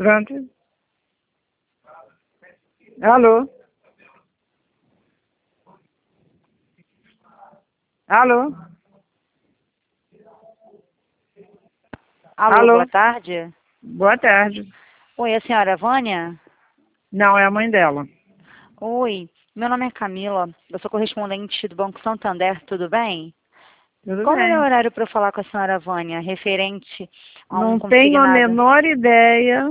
Pronto. Alô? Alô? Alô, Alô? boa tarde. Boa tarde. Oi, a senhora Vânia? Não, é a mãe dela. Oi, meu nome é Camila, eu sou correspondente do Banco Santander, tudo bem? Tudo Qual é o melhor bem. horário para eu falar com a senhora Vânia, referente a um Não tenho a consignado? menor ideia,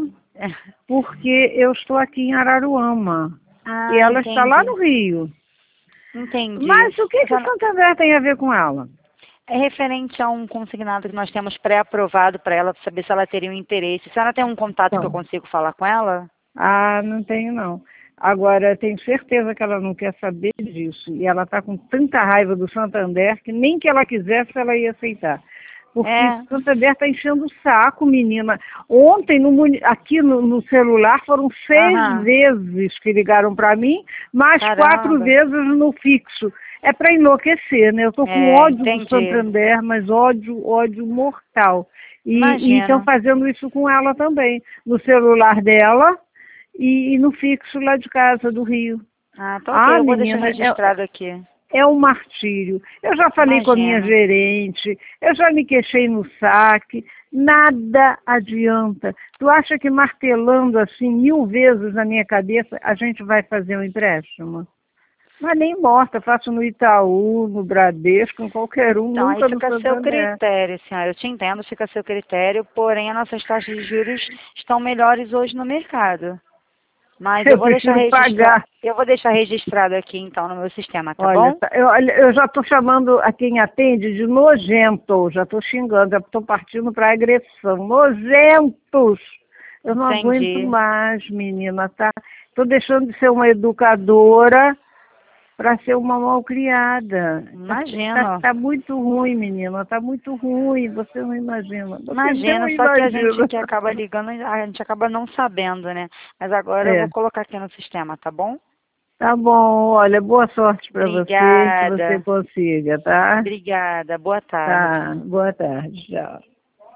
porque eu estou aqui em Araruama. E Ah, ela está lá entendi. no Rio. Entendi. Mas o que A que o senhora- Santander tem a ver com ela? É referente a um consignado que nós temos pré-aprovado para ela, para saber se ela teria um interesse. A senhora tem um contato que eu Então, consigo falar com ela? não tenho não. Agora, tenho certeza que ela não quer saber disso. E ela está com tanta raiva do Santander que nem que ela quisesse ela ia aceitar. Porque É, o Santander está enchendo o saco, menina. Ontem, aqui no celular, foram 6 aham, vezes que ligaram para mim, mais 4 caramba. vezes no fixo. É para enlouquecer, né? Eu estou com É, ódio do entendi. Santander, mas ódio, ódio mortal. E estão Imagino. fazendo isso com ela também. No celular dela e no fixo lá de casa, do Rio. Ah, tá ok, Ah, eu vou deixar menina, registrado aqui. é um martírio. Eu já falei com a minha Imagino. gerente, eu já me queixei no saque, nada adianta. Tu acha que martelando assim 1000 vezes na minha cabeça a gente vai fazer um empréstimo? Mas nem morta, faço no Itaú, no Bradesco, em qualquer um, Então, aí nunca no fica a seu Santander. critério, senhora. Eu te entendo, fica a seu critério, porém as nossas taxas de juros estão melhores hoje no mercado. Mas Eu prefiro pagar. eu vou deixar registrado aqui então no meu sistema, tá Olha, bom? eu já estou chamando a quem atende de nojento, já estou xingando, já estou partindo para agressão. Nojentos! Eu não aguento Entendi. mais, menina, tá? Estou deixando de ser uma educadora para ser uma malcriada. Imagino. Tá muito ruim, menina, tá muito ruim, você não imagina. Você não Imagino, só que a gente imagina. que acaba ligando, a gente acaba não sabendo, né? Mas agora eu vou É, colocar aqui no sistema, tá bom? tá bom, olha, boa sorte para você, que você Obrigada. consiga, tá? Obrigada. Boa tarde. Tá, boa tarde, tchau.